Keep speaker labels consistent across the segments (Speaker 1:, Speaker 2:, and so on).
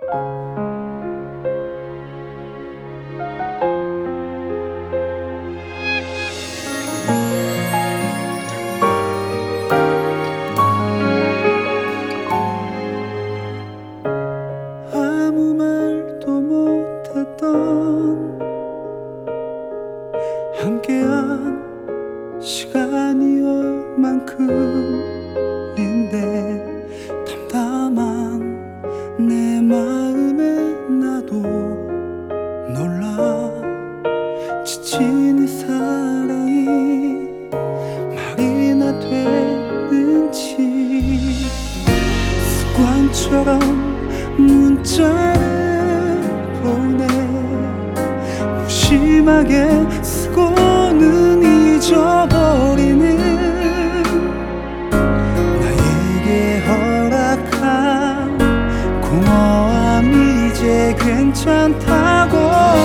Speaker 1: 아무 말도 못했던 함께한 시간이 얼만큼인데 담담한 내 마음에 나도 놀라 지친 이 사랑이 말이나 되는지 습관처럼 문자를 보내 무심하게 쓰고는 잊어버리는 나에게 허락한 공허함이 이제 괜찮다고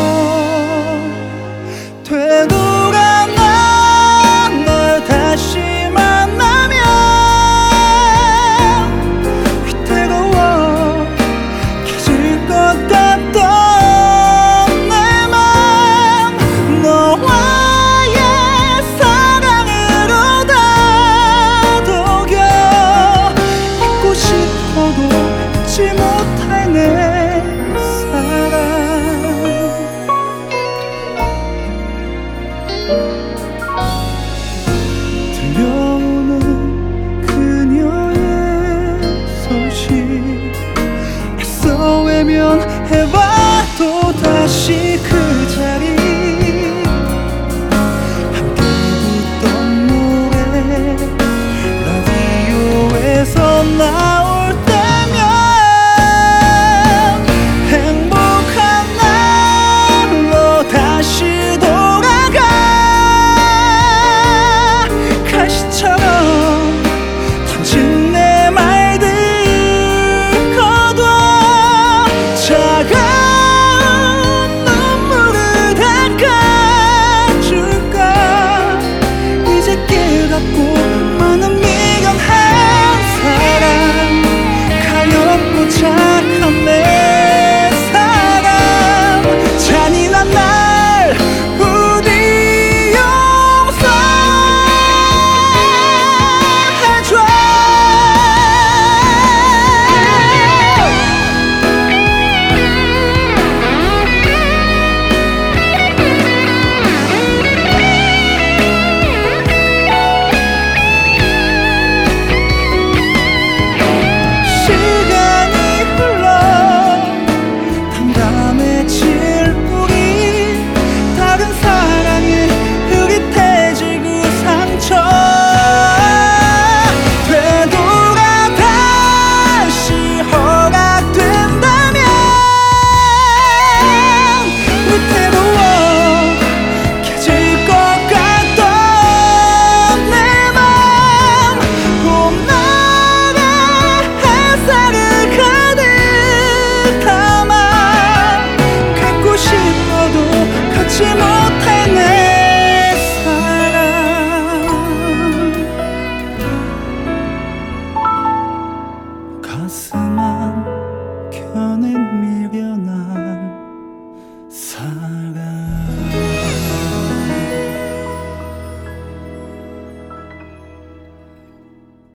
Speaker 1: 되돌아 널 다시 만나면 위태로워 깨질 것 같던 내 맘 너와의 사랑으로 다독여 잊고 싶어도 잊지 못할 내 사랑 들려오는 그녀의 소식 애써 외면해봐도 다시 그